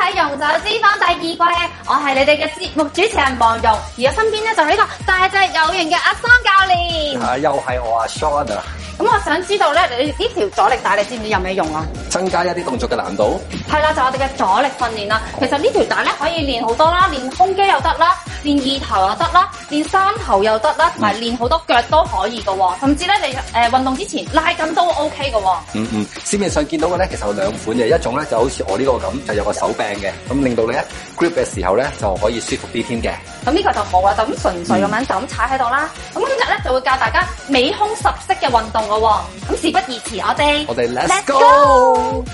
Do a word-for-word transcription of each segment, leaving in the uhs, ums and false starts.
睇《容走脂肪》第二季，我係你哋嘅節目主持人黃蓉，而我身邊咧就係呢個大隻有型嘅阿桑教練。 啊，又係我阿 Sean 啊！ 咁我想知道咧，你呢條阻力帶你知唔知有咩用啊？ 增加一啲動作嘅難度。 係啦，就係我哋嘅阻力訓練啦。其實呢條帶咧可以練好多啦，練胸肌又得啦，練二頭又得啦，練三頭又得啦，同埋練好多腳都可以㗎喎。甚至咧你誒、呃、運動之前拉筋都 OK 㗎喎。 嗯嗯，市面上見到嘅咧其實有兩款嘅，一種咧就好似我呢個咁，就有個手柄嘅，咁令到你咧 grip 嘅時候咧就可以舒服啲添嘅。 咁呢個就冇啦，就咁純粹咁樣、嗯、就咁踩喺度啦。咁今日咧就會教大家美胸十式嘅運動㗎喎。咁事不宜遲，我哋我哋 Let's go。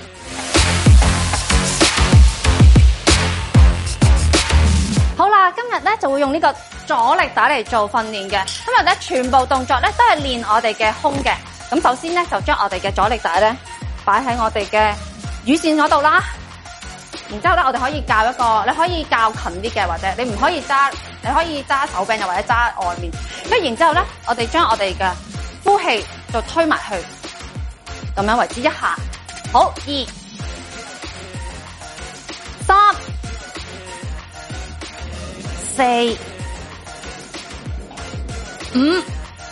好啦，今日咧就會用呢個阻力帶嚟做訓練嘅。今日咧全部動作咧都係練我哋嘅胸嘅。咁首先咧就將我哋嘅阻力帶咧擺喺我哋嘅乳線嗰度啦。然之後咧我哋可以校一個，你可以校近啲嘅，或者你唔可以揸，你可以揸手柄又或者揸外面。咁然之後咧，我哋將我哋嘅呼氣就推埋去，咁樣為之一下。好，二、三、四、五、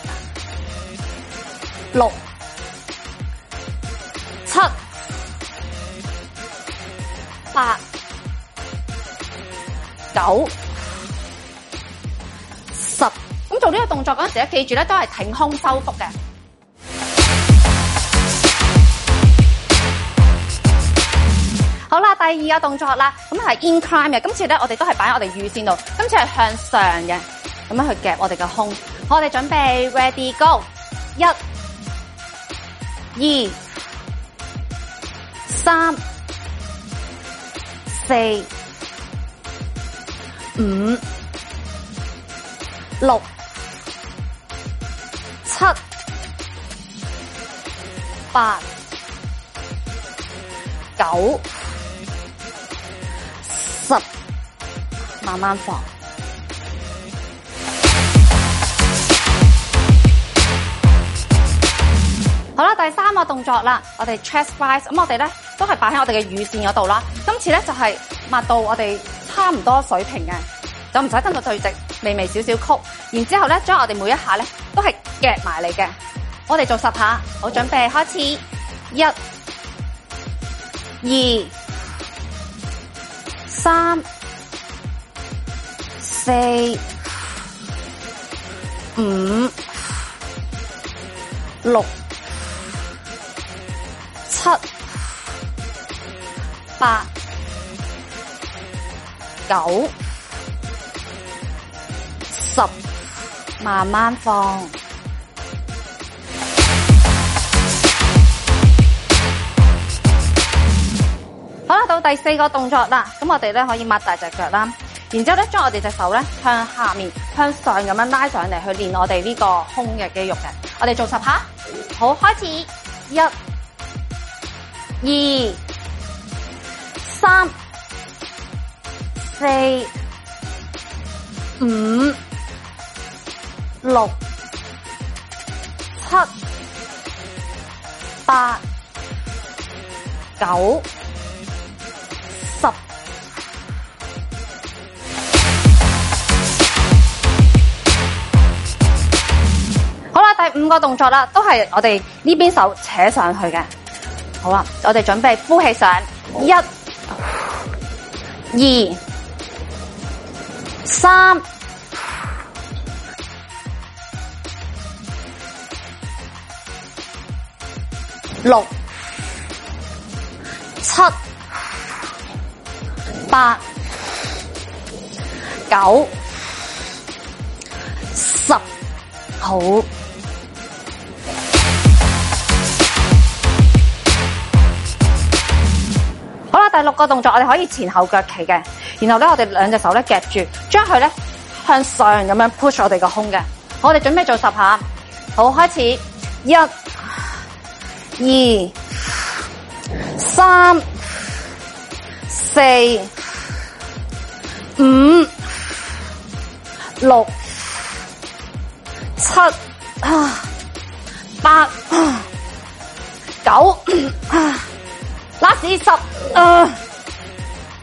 六、七、八、九、十。咁做呢個動作嗰陣時咧，記住咧都係挺胸收腹嘅。好啦，第二個動作啦，咁係 incline 嘅。今次咧，我哋都係擺喺我哋乳線度，今次係向上嘅，咁樣去夾我哋嘅胸。好，我哋準備 ready go， 一、二、三、四、五、六、七、八、九、十，慢慢放。好啦，第三個動作啦，我哋 chest rise， 咁我哋咧都係擺喺我哋嘅乳線嗰度啦。今次咧就係抹到我哋差唔多水平嘅，就唔使跟到最直，微微少少曲。然之後咧，將我哋每一下咧都係夾埋嚟嘅。我哋做十下，好，準備開始，一、二、三、四、五、六、七、八、九、十，慢慢放。好啦，到第四個動作啦，咁我哋咧可以擘大隻腳啦，然之後咧將我哋隻手咧向下面向上咁樣拉上嚟，去練我哋呢個胸嘅肌肉嘅。我哋做十下，好，開始，一、二、三、四、五、六、七、八、九、十。好啦，第五個動作啦，都係我哋呢邊手扯上去嘅。好啦，我哋準備呼氣上，一、二、三、六、七、八、九、十，好。好啦，第六個動作我哋可以前後腳企嘅，然後咧我哋兩隻手咧夾住，將佢咧向上咁樣 push 我哋個胸嘅。好，我哋準備做十下，好，開始，一、二、三、四、五、六、七、八、九、last 十、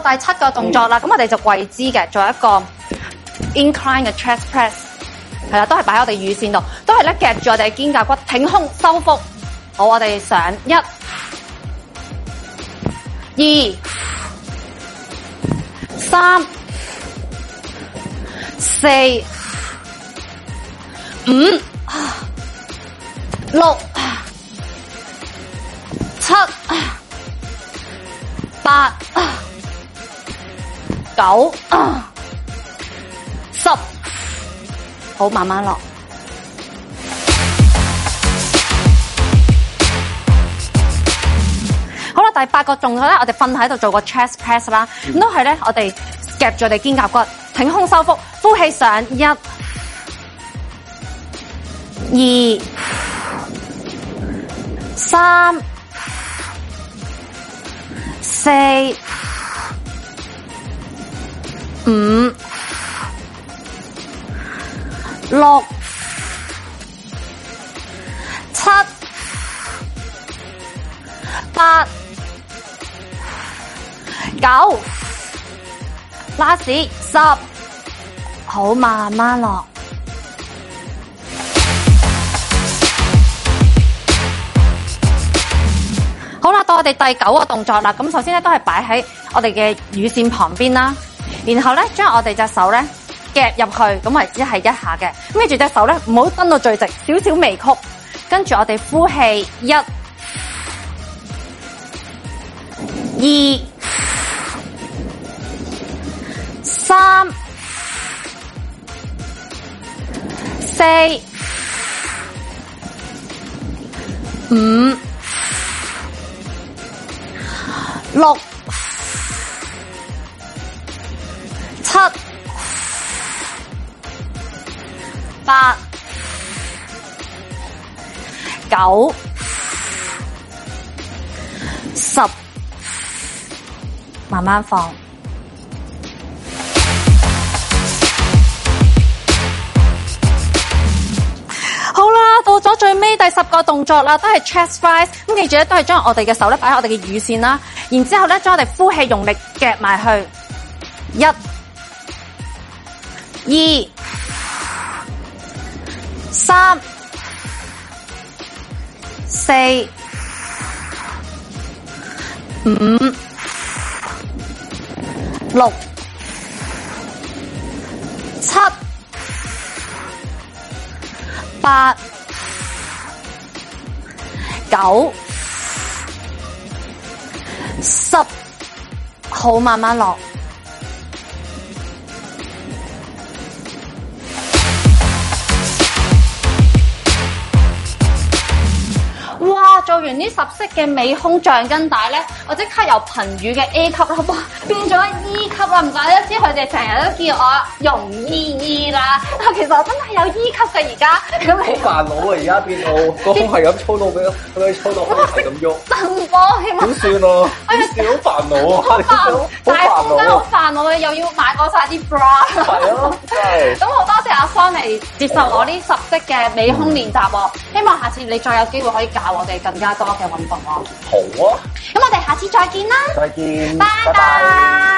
第七個動作啦，咁、嗯、我哋就跪姿嘅，做一個 incline 嘅 chest press， 係啦，都係擺喺我哋乳腺度，都係咧夾住我哋嘅肩胛骨，挺胸收腹。好，我哋上一、二、三、四、五、六、七、八、九、十，好，慢慢落。好啦，第八個動作咧，我哋瞓喺度做個 chest press 啦，咁都係咧，我哋夾住我哋肩胛骨，挺胸收腹，呼氣上一、二、三、四、五、六、七、八、九、last 十，好，慢慢落。好啦，到我哋第九個動作啦。咁首先咧都係擺喺我哋嘅乳腺旁邊啦，然後咧將我哋隻手咧夾入去，咁為之係一下嘅。咁跟住隻手咧唔好伸到最直，少少微曲。跟住我哋呼氣一、二、三、四、五、六、七、八、九、十，慢慢放。好啦，到咗最尾第十個動作啦，都係 chest rise。咁記住咧，都係將我哋嘅手咧擺喺我哋嘅乳腺啦，然之後咧將我哋呼氣用力夾埋去，一、二、三、四、五、六、七、八、九、十，好，慢慢落。哇！做完呢十式嘅美胸橡筋帶咧，我即刻由貧乳嘅 A 級啦，哇，變咗 E 級啦！唔怪得知佢哋成日都叫我容姨姨啦。其實我真係有 E 級嘅而家。咁好煩惱啊！而家變到個胸係咁粗到俾佢粗到係咁喐， 震波添啊！ 點算啊？點算好煩惱啊！ 好煩，大胸真係好煩惱啊！又要買過晒啲 bra。係咯，真係。咁好多謝阿方嚟接受我呢十式嘅美胸練習喎，希望下次你再有機會可以教我哋更加多嘅運動咯。 好啊！ 咁我哋下次再見啦！ 再見， 拜拜。